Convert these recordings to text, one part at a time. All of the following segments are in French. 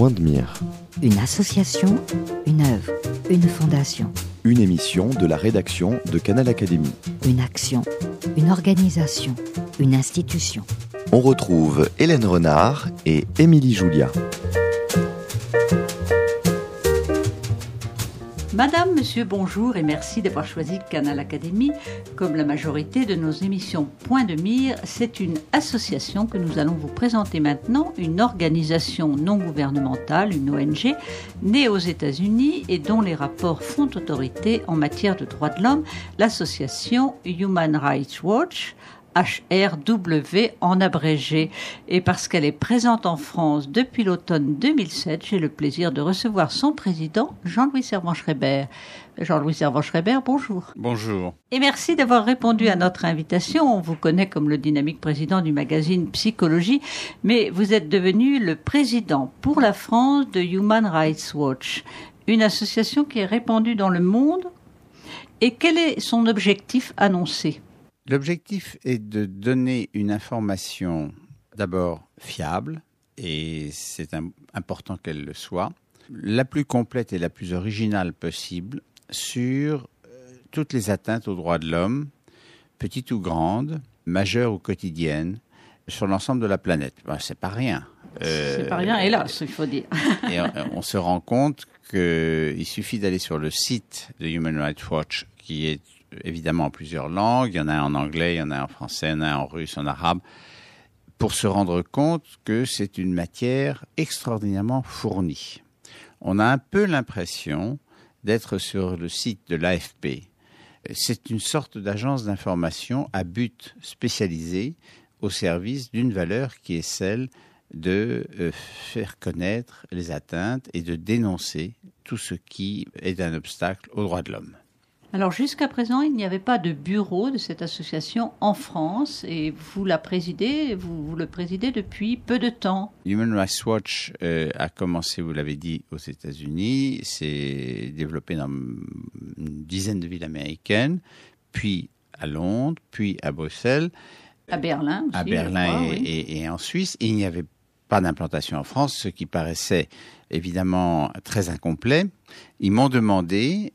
Point de mire. Une association, une œuvre, une fondation. Une émission de la rédaction de Canal Académie. Une action, une organisation, une institution. On retrouve Hélène Renard et Émilie Julia. Madame, Monsieur, bonjour et merci d'avoir choisi Canal Académie. Comme la majorité de nos émissions Point de mire, c'est une association que nous allons vous présenter maintenant, une organisation non gouvernementale, une ONG, née aux États-Unis et dont les rapports font autorité en matière de droits de l'homme, l'association Human Rights Watch, HRW en abrégé. Et parce qu'elle est présente en France depuis l'automne 2007, j'ai le plaisir de recevoir son président, Jean-Louis Servan-Schreiber. Jean-Louis Servan-Schreiber, bonjour. Bonjour. Et merci d'avoir répondu à notre invitation. On vous connaît comme le dynamique président du magazine Psychologie, mais vous êtes devenu le président pour la France de Human Rights Watch, une association qui est répandue dans le monde. Et quel est son objectif annoncé ? L'objectif est de donner une information d'abord fiable, et c'est important qu'elle le soit, la plus complète et la plus originale possible sur toutes les atteintes aux droits de l'homme, petites ou grandes, majeures ou quotidiennes, sur l'ensemble de la planète. Ben, c'est pas rien. C'est pas rien, hélas, il faut dire. Et on se rend compte qu'il suffit d'aller sur le site de Human Rights Watch, qui est évidemment en plusieurs langues, il y en a en anglais, il y en a en français, il y en a en russe, en arabe, pour se rendre compte que c'est une matière extraordinairement fournie. On a un peu l'impression d'être sur le site de l'AFP. C'est une sorte d'agence d'information à but spécialisé au service d'une valeur qui est celle de faire connaître les atteintes et de dénoncer tout ce qui est un obstacle aux droits de l'homme. Alors jusqu'à présent, il n'y avait pas de bureau de cette association en France et vous la présidez, vous le présidez depuis peu de temps. Human Rights Watch a commencé, vous l'avez dit, aux États-Unis, s'est développé dans une dizaine de villes américaines, puis à Londres, puis à Bruxelles. À Berlin aussi. À Berlin crois, oui. et en Suisse. Et il n'y avait pas d'implantation en France, ce qui paraissait évidemment très incomplet. Ils m'ont demandé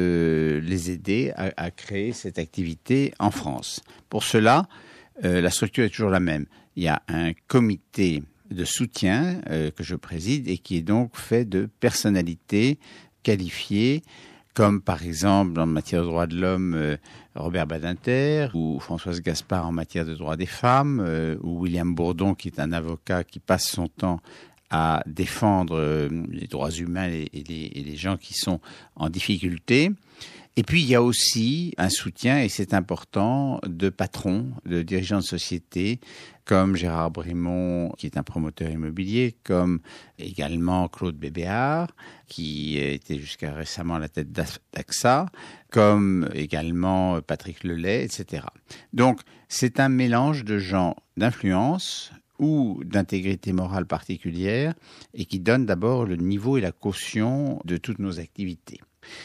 de les aider à créer cette activité en France. Pour cela, la structure est toujours la même. Il y a un comité de soutien que je préside et qui est donc fait de personnalités qualifiées, comme par exemple en matière de droits de l'homme, Robert Badinter, ou Françoise Gaspard en matière de droits des femmes, ou William Bourdon qui est un avocat qui passe son temps à défendre les droits humains et les gens qui sont en difficulté. Et puis, il y a aussi un soutien, et c'est important, de patrons, de dirigeants de société, comme Gérard Brimont, qui est un promoteur immobilier, comme également Claude Bébéard, qui était jusqu'à récemment à la tête d'AXA, comme également Patrick Lelay, etc. Donc, c'est un mélange de gens d'influence ou d'intégrité morale particulière et qui donne d'abord le niveau et la caution de toutes nos activités.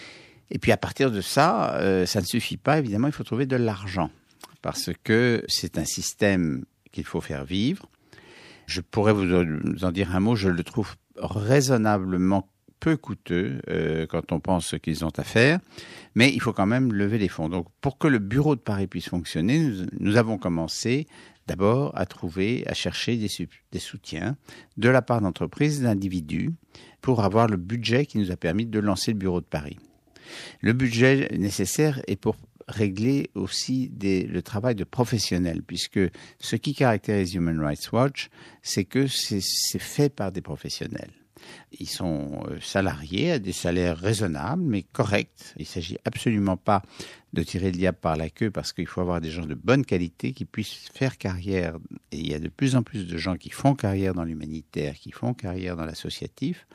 Et puis à partir de ça, ça ne suffit pas, évidemment, il faut trouver de l'argent parce que c'est un système qu'il faut faire vivre. Je pourrais vous en dire un mot, je le trouve raisonnablement peu coûteux quand on pense ce qu'ils ont à faire, mais il faut quand même lever les fonds. Donc pour que le bureau de Paris puisse fonctionner, nous avons commencé d'abord à chercher des soutiens de la part d'entreprises et d'individus pour avoir le budget qui nous a permis de lancer le bureau de Paris. Le budget nécessaire est pour régler aussi le travail de professionnels, puisque ce qui caractérise Human Rights Watch, c'est que c'est fait par des professionnels. Ils sont salariés à des salaires raisonnables, mais corrects. Il ne s'agit absolument pas de tirer le diable par la queue parce qu'il faut avoir des gens de bonne qualité qui puissent faire carrière. Et il y a de plus en plus de gens qui font carrière dans l'humanitaire, qui font carrière dans l'associatif.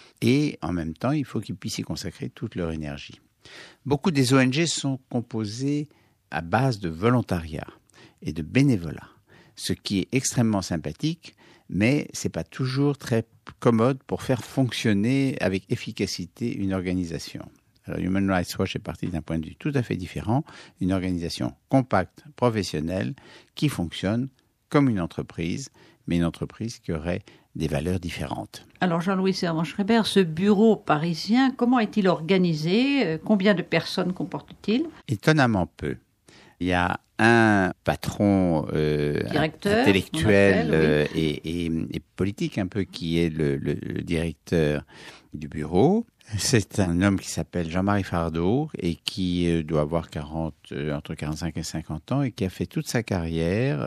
Et en même temps, il faut qu'ils puissent y consacrer toute leur énergie. Beaucoup des ONG sont composées à base de volontariat et de bénévolat, ce qui est extrêmement sympathique, mais ce n'est pas toujours très commode pour faire fonctionner avec efficacité une organisation. Alors, Human Rights Watch est parti d'un point de vue tout à fait différent, une organisation compacte, professionnelle, qui fonctionne comme une entreprise, mais une entreprise qui aurait des valeurs différentes. Alors Jean-Louis Servan-Schreiber, ce bureau parisien, comment est-il organisé? Combien de personnes comporte-t-il? Étonnamment peu. Il y a un patron directeur, intellectuel et politique un peu qui est le directeur du bureau. C'est un homme qui s'appelle Jean-Marie Fardeau et qui doit avoir entre 45 et 50 ans et qui a fait toute sa carrière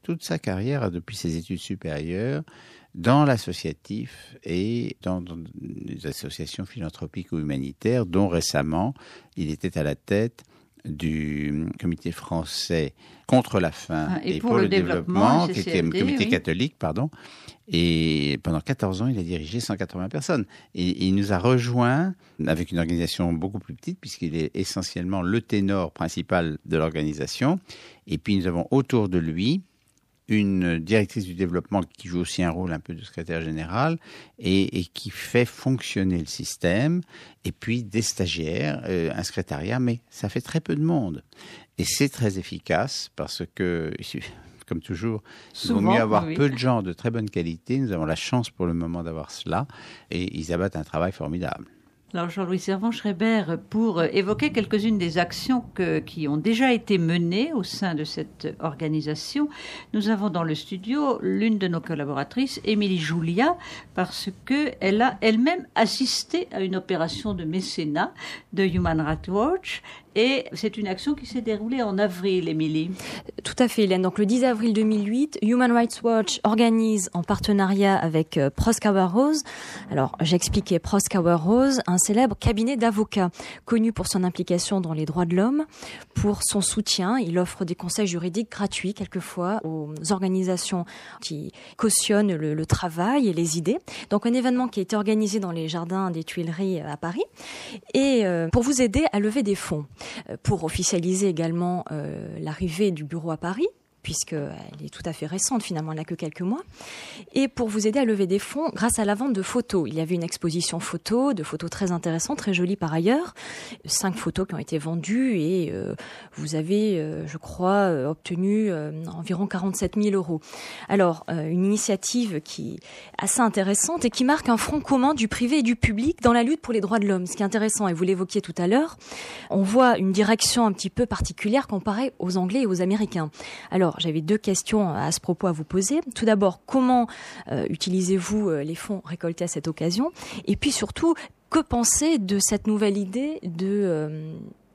depuis ses études supérieures dans l'associatif et dans des associations philanthropiques ou humanitaires, dont récemment il était à la tête du comité français contre la faim et pour le développement, qui était un comité catholique, pardon. Et pendant 14 ans, il a dirigé 180 personnes. Et il nous a rejoints avec une organisation beaucoup plus petite, puisqu'il est essentiellement le ténor principal de l'organisation. Et puis nous avons autour de lui une directrice du développement qui joue aussi un rôle un peu de secrétaire général et qui fait fonctionner le système, et puis des stagiaires, un secrétariat, mais ça fait très peu de monde. Et c'est très efficace parce que, comme toujours, il vaut mieux avoir peu de gens de très bonne qualité. Nous avons la chance pour le moment d'avoir cela et ils abattent un travail formidable. Alors Jean-Louis Servan-Schreiber, pour évoquer quelques-unes des actions qui ont déjà été menées au sein de cette organisation, nous avons dans le studio l'une de nos collaboratrices, Émilie Julia, parce qu'elle a elle-même assisté à une opération de mécénat de Human Rights Watch. Et c'est une action qui s'est déroulée en avril, Émilie. Tout à fait, Hélène. Donc le 10 avril 2008, Human Rights Watch organise en partenariat avec Proskauer Rose. Alors j'expliquais Proskauer Rose, un célèbre cabinet d'avocats connu pour son implication dans les droits de l'homme, pour son soutien. Il offre des conseils juridiques gratuits quelquefois aux organisations qui cautionnent le travail et les idées. Donc un événement qui a été organisé dans les jardins des Tuileries à Paris et pour vous aider à lever des fonds. Pour officialiser également l'arrivée du bureau à Paris, puisqu'elle est tout à fait récente, finalement, elle n'a que quelques mois, et pour vous aider à lever des fonds grâce à la vente de photos. Il y avait une exposition de photos très intéressantes, très jolies par ailleurs, 5 photos qui ont été vendues, et vous avez, je crois, obtenu environ 47 000 €. Alors, une initiative qui est assez intéressante et qui marque un front commun du privé et du public dans la lutte pour les droits de l'homme. Ce qui est intéressant, et vous l'évoquiez tout à l'heure, on voit une direction un petit peu particulière comparée aux Anglais et aux Américains. Alors, j'avais 2 questions à ce propos à vous poser. Tout d'abord, comment utilisez-vous les fonds récoltés à cette occasion? Et puis surtout, que pensez de cette nouvelle idée de,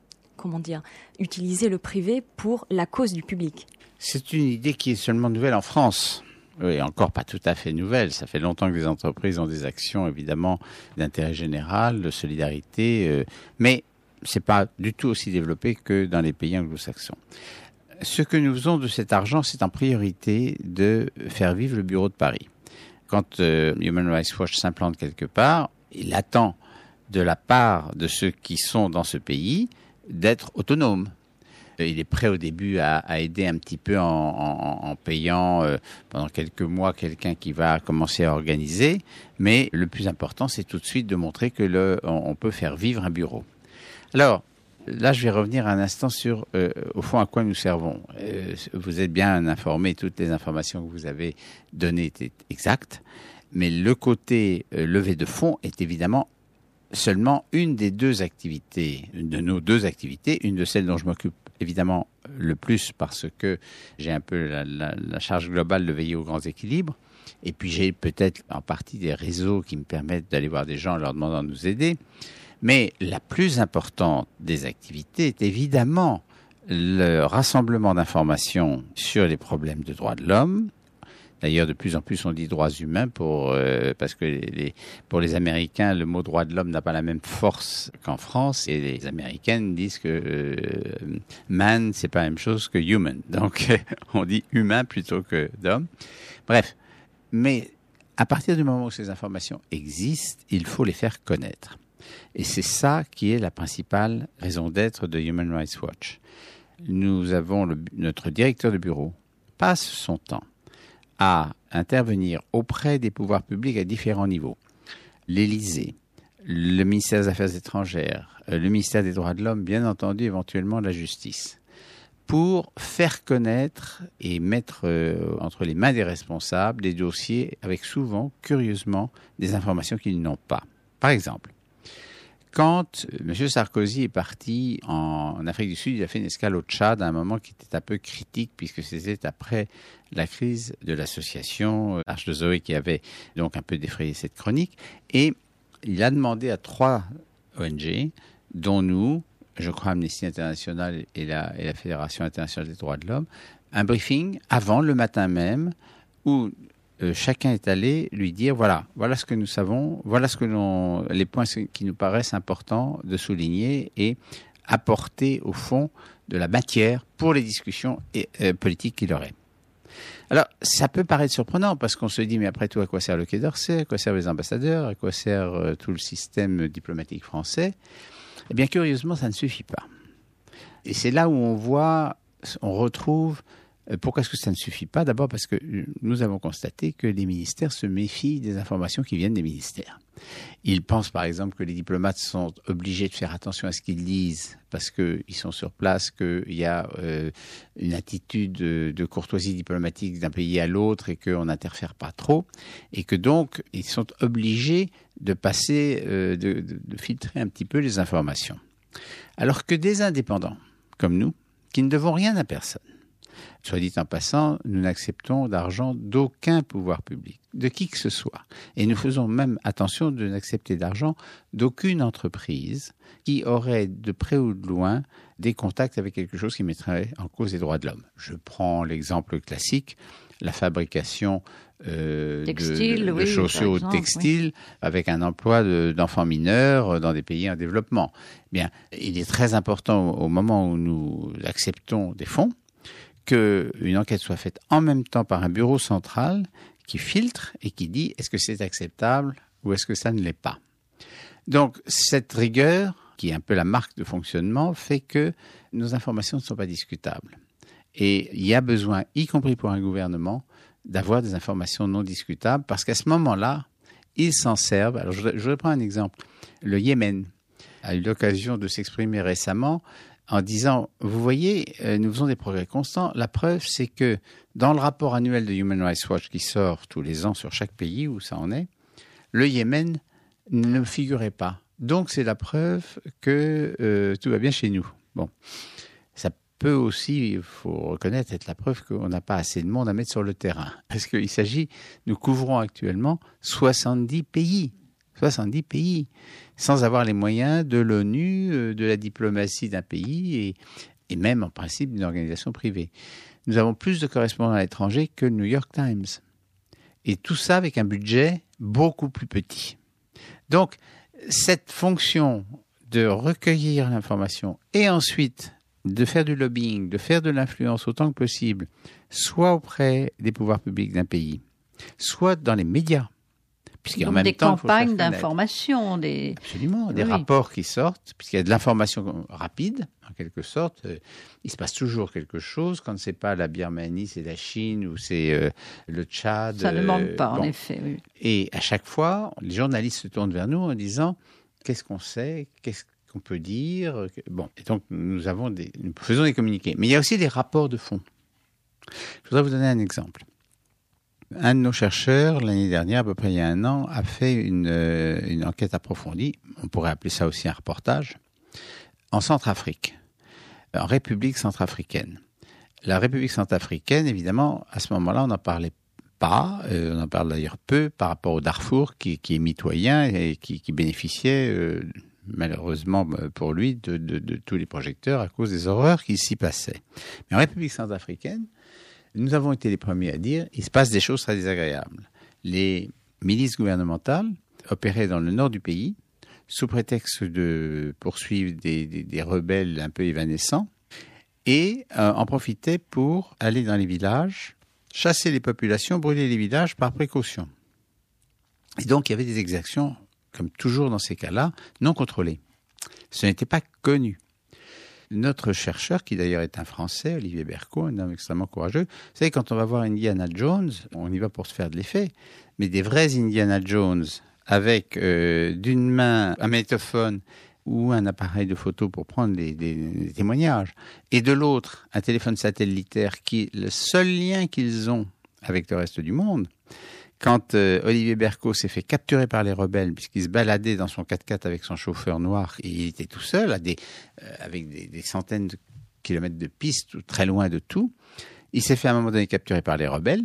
utiliser le privé pour la cause du public? C'est une idée qui est seulement nouvelle en France. Oui, encore pas tout à fait nouvelle. Ça fait longtemps que les entreprises ont des actions, évidemment, d'intérêt général, de solidarité, mais c'est pas du tout aussi développé que dans les pays anglo-saxons. Ce que nous faisons de cet argent, c'est en priorité de faire vivre le bureau de Paris. Quand Human Rights Watch s'implante quelque part, il attend de la part de ceux qui sont dans ce pays d'être autonomes. Il est prêt au début à aider un petit peu en payant pendant quelques mois quelqu'un qui va commencer à organiser, mais le plus important, c'est tout de suite de montrer que on peut faire vivre un bureau. Alors, là, je vais revenir un instant sur, au fond, à quoi nous servons. Vous êtes bien informés, toutes les informations que vous avez données étaient exactes, mais le côté levée de fonds est évidemment seulement une des 2 activités, de nos 2 activités, une de celles dont je m'occupe évidemment le plus parce que j'ai un peu la charge globale de veiller aux grands équilibres, et puis j'ai peut-être en partie des réseaux qui me permettent d'aller voir des gens en leur demandant de nous aider. Mais la plus importante des activités est évidemment le rassemblement d'informations sur les problèmes de droits de l'homme. D'ailleurs, de plus en plus, on dit droits humains parce que pour les Américains, le mot droit de l'homme n'a pas la même force qu'en France. Et les Américaines disent que man, c'est pas la même chose que human. Donc, on dit humain plutôt que d'homme. Bref. Mais à partir du moment où ces informations existent, il faut les faire connaître. Et c'est ça qui est la principale raison d'être de Human Rights Watch. Nous avons notre directeur de bureau passe son temps à intervenir auprès des pouvoirs publics à différents niveaux. L'Élysée, le ministère des Affaires étrangères, le ministère des Droits de l'Homme, bien entendu, éventuellement la justice, pour faire connaître et mettre entre les mains des responsables des dossiers avec souvent, curieusement, des informations qu'ils n'ont pas. Par exemple, quand M. Sarkozy est parti en Afrique du Sud, il a fait une escale au Tchad à un moment qui était un peu critique puisque c'était après la crise de l'association Arche de Zoé qui avait donc un peu défrayé cette chronique. Et il a demandé à 3 ONG, dont nous, je crois Amnesty International et la Fédération internationale des droits de l'homme, un briefing avant le matin même où chacun est allé lui dire voilà ce que nous savons, voilà les points qui nous paraissent importants de souligner et apporter au fond de la matière pour les discussions politiques qu'il aurait. Alors, ça peut paraître surprenant parce qu'on se dit mais après tout, à quoi sert le Quai d'Orsay, à quoi servent les ambassadeurs, à quoi sert tout le système diplomatique français? Eh bien, curieusement, ça ne suffit pas. Et c'est là où on retrouve. Pourquoi est-ce que ça ne suffit pas? D'abord parce que nous avons constaté que les ministères se méfient des informations qui viennent des ministères. Ils pensent par exemple que les diplomates sont obligés de faire attention à ce qu'ils lisent parce qu'ils sont sur place, qu'il y a une attitude de courtoisie diplomatique d'un pays à l'autre et qu'on n'interfère pas trop. Et que donc, ils sont obligés de passer, de filtrer un petit peu les informations. Alors que des indépendants, comme nous, qui ne devons rien à personne, soit dit en passant, nous n'acceptons d'argent d'aucun pouvoir public, de qui que ce soit. Et nous faisons même attention de n'accepter d'argent d'aucune entreprise qui aurait de près ou de loin des contacts avec quelque chose qui mettrait en cause les droits de l'homme. Je prends l'exemple classique, la fabrication de chaussures textiles avec un emploi d'enfants mineurs dans des pays en développement. Bien, il est très important au moment où nous acceptons des fonds qu'une enquête soit faite en même temps par un bureau central qui filtre et qui dit est-ce que c'est acceptable ou est-ce que ça ne l'est pas. Donc cette rigueur, qui est un peu la marque de fonctionnement, fait que nos informations ne sont pas discutables. Et il y a besoin, y compris pour un gouvernement, d'avoir des informations non discutables parce qu'à ce moment-là, ils s'en servent. Alors je voudrais prendre un exemple. Le Yémen a eu l'occasion de s'exprimer récemment en disant, vous voyez, nous faisons des progrès constants. La preuve, c'est que dans le rapport annuel de Human Rights Watch qui sort tous les ans sur chaque pays où ça en est, le Yémen ne figurait pas. Donc, c'est la preuve que tout va bien chez nous. Bon, ça peut aussi, il faut reconnaître, être la preuve qu'on n'a pas assez de monde à mettre sur le terrain. Parce qu'il s'agit, nous couvrons actuellement 70 pays. 70 pays, sans avoir les moyens de l'ONU, de la diplomatie d'un pays et même en principe d'une organisation privée. Nous avons plus de correspondants à l'étranger que le New York Times. Et tout ça avec un budget beaucoup plus petit. Donc, cette fonction de recueillir l'information et ensuite de faire du lobbying, de faire de l'influence autant que possible, soit auprès des pouvoirs publics d'un pays, soit dans les médias, puisqu'en même des temps, campagnes d'information, absolument, des rapports qui sortent, puisqu'il y a de l'information rapide, en quelque sorte. Il se passe toujours quelque chose. Quand ce n'est pas la Birmanie, c'est la Chine ou c'est le Tchad. Ça ne manque pas, en effet. Oui. Et à chaque fois, les journalistes se tournent vers nous en disant qu'est-ce qu'on sait, qu'est-ce qu'on peut dire. Bon, et donc nous faisons des communiqués. Mais il y a aussi des rapports de fond. Je voudrais vous donner un exemple. Un de nos chercheurs, l'année dernière, à peu près il y a 1 an, a fait une enquête approfondie, on pourrait appeler ça aussi un reportage, en Centrafrique, en République centrafricaine. La République centrafricaine, évidemment, à ce moment-là, on n'en parlait pas, on en parle d'ailleurs peu par rapport au Darfour, qui est mitoyen et qui bénéficiait, malheureusement pour lui, de tous les projecteurs à cause des horreurs qui s'y passaient. Mais en République centrafricaine, nous avons été les premiers à dire il se passe des choses très désagréables. Les milices gouvernementales opéraient dans le nord du pays sous prétexte de poursuivre des rebelles un peu évanescents et en profitaient pour aller dans les villages, chasser les populations, brûler les villages par précaution. Et donc il y avait des exactions, comme toujours dans ces cas-là, non contrôlées. Ce n'était pas connu. Notre chercheur, qui d'ailleurs est un Français, Olivier Berco, un homme extrêmement courageux, vous savez, quand on va voir Indiana Jones, on y va pour se faire de l'effet, mais des vrais Indiana Jones, avec d'une main un magnétophone, ou un appareil de photo pour prendre des témoignages, et de l'autre, un téléphone satellitaire qui est le seul lien qu'ils ont avec le reste du monde. Quand Olivier Berco s'est fait capturer par les rebelles, puisqu'il se baladait dans son 4x4 avec son chauffeur noir, et il était tout seul, avec des centaines de kilomètres de pistes, très loin de tout, il s'est fait à un moment donné capturer par les rebelles,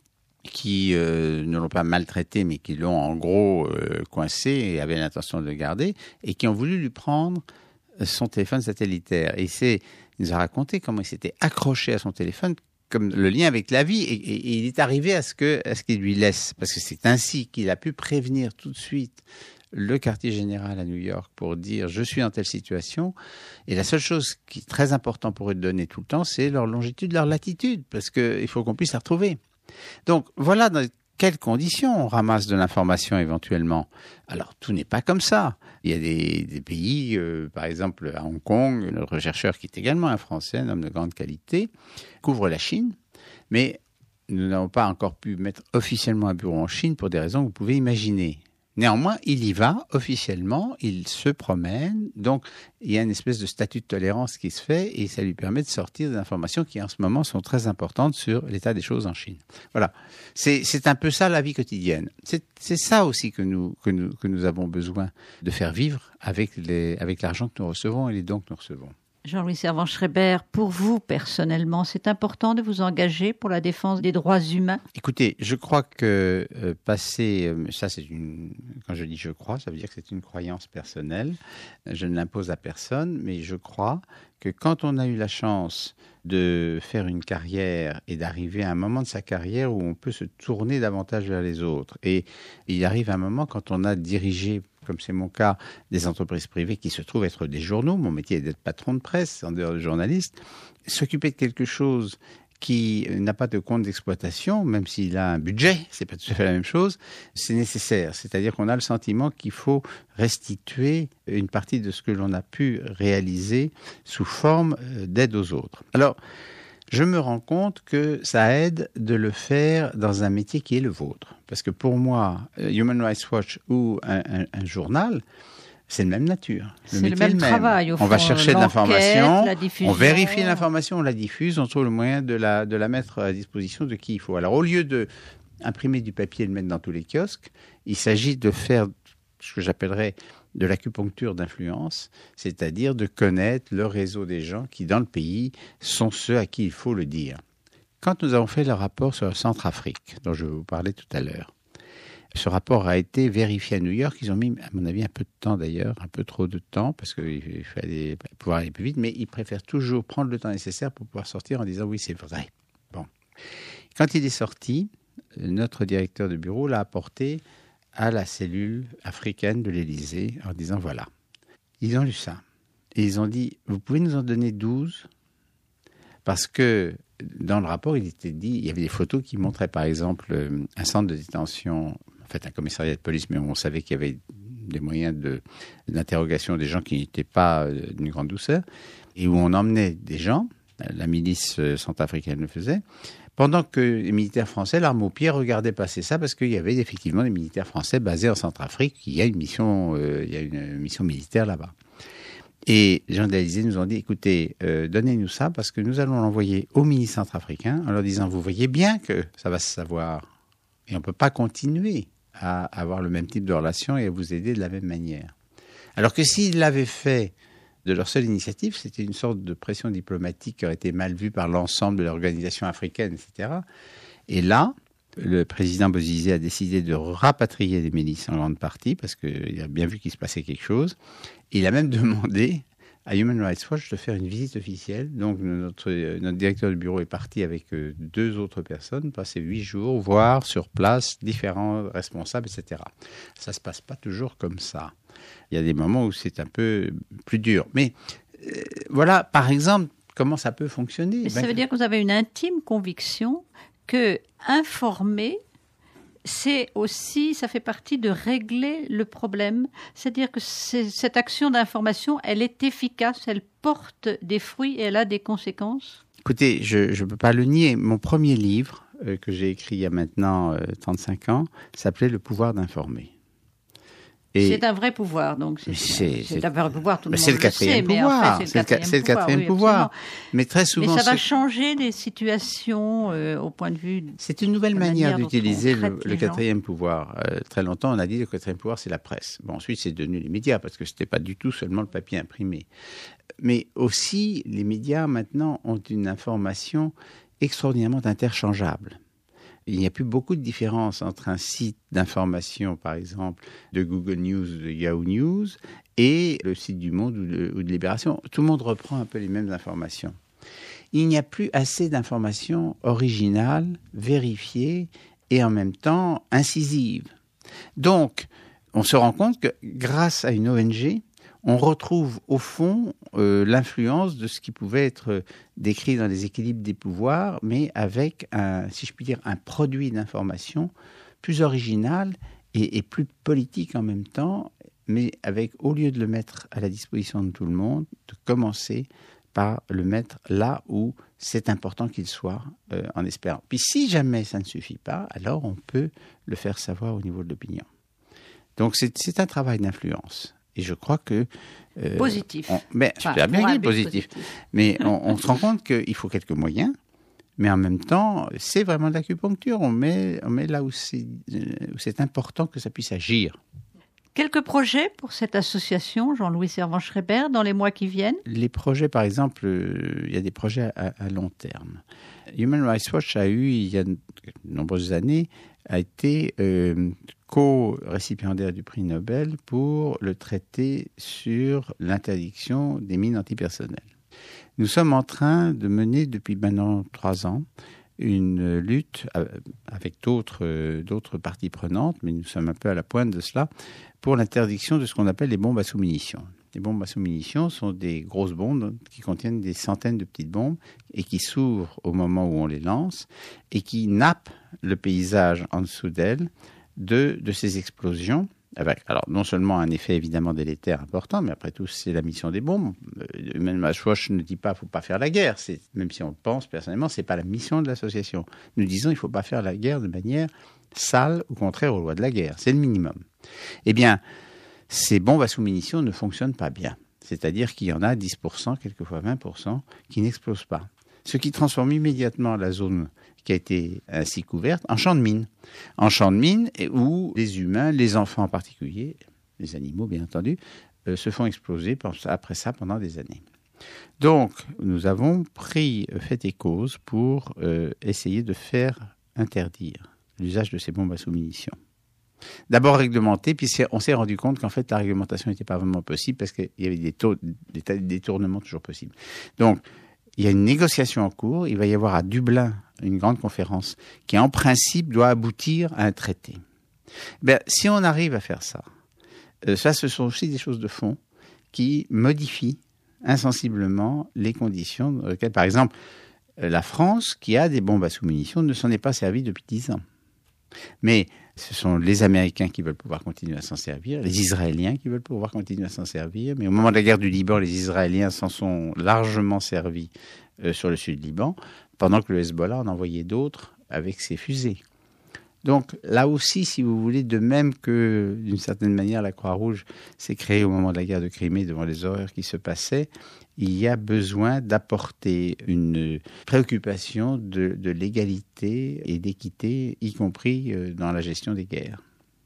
qui ne l'ont pas maltraité, mais qui l'ont en gros coincé et avaient l'intention de le garder, et qui ont voulu lui prendre son téléphone satellitaire. Et il nous a raconté comment il s'était accroché à son téléphone, comme le lien avec la vie, et il est arrivé à ce qu'il lui laisse, parce que c'est ainsi qu'il a pu prévenir tout de suite le quartier général à New York pour dire « je suis dans telle situation ». Et la seule chose qui est très importante pour eux de donner tout le temps, c'est leur longitude, leur latitude, parce qu'il faut qu'on puisse la retrouver. Donc voilà dans quelles conditions on ramasse de l'information éventuellement. Alors tout n'est pas comme ça. Il y a des pays, par exemple à Hong Kong, notre chercheur qui est également un Français, un homme de grande qualité, couvre la Chine, mais nous n'avons pas encore pu mettre officiellement un bureau en Chine pour des raisons que vous pouvez imaginer. Néanmoins, il y va officiellement, il se promène, donc il y a une espèce de statut de tolérance qui se fait et ça lui permet de sortir des informations qui en ce moment sont très importantes sur l'état des choses en Chine. Voilà, c'est un peu ça la vie quotidienne. C'est ça aussi que nous avons besoin de faire vivre avec l'argent que nous recevons et les dons que nous recevons. Jean-Louis Servan-Schreiber, pour vous personnellement, c'est important de vous engager pour la défense des droits humains? Écoutez, je crois que ça quand je dis je crois, ça veut dire que c'est une croyance personnelle. Je ne l'impose à personne, mais je crois que quand on a eu la chance de faire une carrière et d'arriver à un moment de sa carrière où on peut se tourner davantage vers les autres, et il arrive un moment quand on a dirigé, comme c'est mon cas, des entreprises privées qui se trouvent être des journaux. Mon métier est d'être patron de presse, en dehors de journaliste. S'occuper de quelque chose qui n'a pas de compte d'exploitation, même s'il a un budget, c'est pas tout à fait la même chose, c'est nécessaire. C'est-à-dire qu'on a le sentiment qu'il faut restituer une partie de ce que l'on a pu réaliser sous forme d'aide aux autres. Alors, je me rends compte que ça aide de le faire dans un métier qui est le vôtre. Parce que pour moi, Human Rights Watch ou un journal, c'est de même nature. C'est le même travail, au fond. On va chercher de l'information, on vérifie l'information, on la diffuse, on trouve le moyen de la mettre à disposition de qui il faut. Alors, au lieu d'imprimer du papier et de le mettre dans tous les kiosques, il s'agit de faire ce que j'appellerais de l'acupuncture d'influence, c'est-à-dire de connaître le réseau des gens qui, dans le pays, sont ceux à qui il faut le dire. Quand nous avons fait le rapport sur la Centrafrique, dont je vais vous parler tout à l'heure, ce rapport a été vérifié à New York. Ils ont mis, à mon avis, un peu de temps d'ailleurs, un peu trop de temps, parce qu'il fallait pouvoir aller plus vite, mais ils préfèrent toujours prendre le temps nécessaire pour pouvoir sortir en disant « oui, c'est vrai ». Bon. Quand il est sorti, notre directeur de bureau l'a apporté à la cellule africaine de l'Élysée en disant voilà. Ils ont lu ça. Et ils ont dit, vous pouvez nous en donner 12 ? Parce que dans le rapport, il était dit, il y avait des photos qui montraient par exemple un centre de détention, en fait un commissariat de police, mais on savait qu'il y avait des moyens d'interrogation des gens qui n'étaient pas d'une grande douceur, et où on emmenait des gens, la milice centrafricaine le faisait, pendant que les militaires français, l'arme au pied, regardaient passer ça, parce qu'il y avait effectivement des militaires français basés en Centrafrique. Il y a une mission militaire là-bas. Et les gens de l'Élysée nous ont dit, écoutez, donnez-nous ça, parce que nous allons l'envoyer aux ministres centrafricains, en leur disant, vous voyez bien que ça va se savoir. Et on ne peut pas continuer à avoir le même type de relation et à vous aider de la même manière. Alors que s'ils l'avaient fait de leur seule initiative, c'était une sorte de pression diplomatique qui aurait été mal vue par l'ensemble de l'organisation africaine, etc. Et là, le président Bozizé a décidé de rapatrier les milices en grande partie, parce qu'il a bien vu qu'il se passait quelque chose. Il a même demandé à Human Rights Watch de faire une visite officielle. Donc notre directeur de bureau est parti avec 2 autres personnes, passer 8 jours, voir sur place différents responsables, etc. Ça ne se passe pas toujours comme ça. Il y a des moments où c'est un peu plus dur. Mais voilà, par exemple, comment ça peut fonctionner. Mais ça veut dire que vous avez une intime conviction que informer, c'est aussi, ça fait partie de régler le problème. C'est-à-dire que cette action d'information, elle est efficace, elle porte des fruits et elle a des conséquences. Écoutez, je ne peux pas le nier. Mon premier livre, que j'ai écrit il y a maintenant 35 ans, s'appelait « Le pouvoir d'informer ». C'est un vrai pouvoir, donc c'est un vrai pouvoir, tout le monde c'est le quatrième pouvoir. C'est le quatrième pouvoir. Mais très souvent... Mais ça va changer les situations au point de vue... C'est une nouvelle manière d'utiliser le quatrième pouvoir. Très longtemps, on a dit que le quatrième pouvoir, c'est la presse. Bon, ensuite, c'est devenu les médias, parce que c'était pas du tout seulement le papier imprimé. Mais aussi, les médias, maintenant, ont une information extraordinairement interchangeable. Il n'y a plus beaucoup de différence entre un site d'information, par exemple, de Google News, de Yahoo News, et le site du Monde ou de Libération. Tout le monde reprend un peu les mêmes informations. Il n'y a plus assez d'informations originales, vérifiées et en même temps incisives. Donc, on se rend compte que grâce à une ONG, on retrouve au fond l'influence de ce qui pouvait être décrit dans les équilibres des pouvoirs, mais avec, si je puis dire, un produit d'information plus original et plus politique en même temps, mais avec, au lieu de le mettre à la disposition de tout le monde, de commencer par le mettre là où c'est important qu'il soit, en espérant. Puis si jamais ça ne suffit pas, alors on peut le faire savoir au niveau de l'opinion. Donc c'est un travail d'influence. Et je crois que... positif. J'espère bien qu'il est positif. Mais on se rend compte qu'il faut quelques moyens, mais en même temps, c'est vraiment de l'acupuncture. On met là où c'est important que ça puisse agir. Quelques projets pour cette association, Jean-Louis Servan-Schreiber, dans les mois qui viennent? Les projets, par exemple, il y a des projets à long terme. Human Rights Watch a eu, il y a de nombreuses années, a été co-récipiendaire du prix Nobel pour le traité sur l'interdiction des mines antipersonnelles. Nous sommes en train de mener depuis maintenant 3 ans une lutte avec d'autres parties prenantes, mais nous sommes un peu à la pointe de cela, pour l'interdiction de ce qu'on appelle les bombes à sous-munitions. Les bombes à sous-munitions sont des grosses bombes qui contiennent des centaines de petites bombes et qui s'ouvrent au moment où on les lance et qui nappent le paysage en dessous d'elles de ces explosions. Avec, alors, non seulement un effet évidemment délétère important, mais après tout, c'est la mission des bombes. Human Rights Watch ne dit pas qu'il ne faut pas faire la guerre. Même si on le pense personnellement, ce n'est pas la mission de l'association. Nous disons qu'il ne faut pas faire la guerre de manière sale ou contraire aux lois de la guerre. C'est le minimum. Eh bien, ces bombes à sous-munitions ne fonctionnent pas bien. C'est-à-dire qu'il y en a 10%, quelquefois 20%, qui n'explosent pas. Ce qui transforme immédiatement la zone qui a été ainsi couverte en champ de mine. En champ de mine où les humains, les enfants en particulier, les animaux bien entendu, se font exploser après ça pendant des années. Donc, nous avons pris fait et cause pour essayer de faire interdire l'usage de ces bombes à sous-munitions. D'abord réglementé, puis on s'est rendu compte qu'en fait la réglementation n'était pas vraiment possible parce qu'il y avait des détournements toujours possibles. Donc, il y a une négociation en cours. Il va y avoir à Dublin une grande conférence qui, en principe, doit aboutir à un traité. Si on arrive à faire ça, ce sont aussi des choses de fond qui modifient insensiblement les conditions dans lesquelles, par exemple, la France, qui a des bombes à sous-munitions, ne s'en est pas servie depuis 10 ans. Mais ce sont les Américains qui veulent pouvoir continuer à s'en servir, les Israéliens qui veulent pouvoir continuer à s'en servir. Mais au moment de la guerre du Liban, les Israéliens s'en sont largement servis sur le sud du Liban, pendant que le Hezbollah en envoyait d'autres avec ses fusées. Donc là aussi, si vous voulez, de même que d'une certaine manière la Croix-Rouge s'est créée au moment de la guerre de Crimée devant les horreurs qui se passaient, il y a besoin d'apporter une préoccupation de l'égalité et d'équité, y compris dans la gestion des guerres.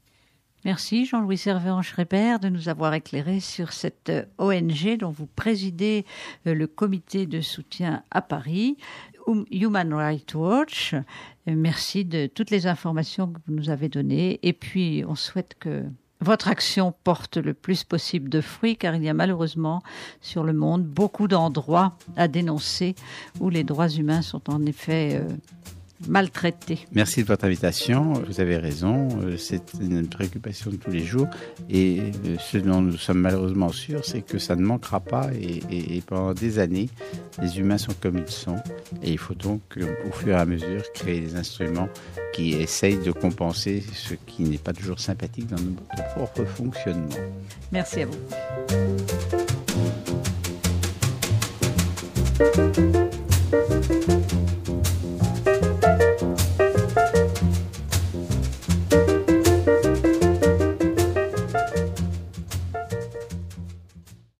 Merci Jean-Louis Servan-Schreiber de nous avoir éclairé sur cette ONG dont vous présidez le comité de soutien à Paris, Human Rights Watch. Merci de toutes les informations que vous nous avez données. Et puis, on souhaite que votre action porte le plus possible de fruits, car il y a malheureusement sur le monde beaucoup d'endroits à dénoncer où les droits humains sont en effet maltraités. Merci de votre invitation. Vous avez raison. C'est une préoccupation de tous les jours. Et ce dont nous sommes malheureusement sûrs, c'est que ça ne manquera pas. Et pendant des années, les humains sont comme ils sont. Et il faut donc, au fur et à mesure, créer des instruments qui essayent de compenser ce qui n'est pas toujours sympathique dans notre propre fonctionnement. Merci à vous.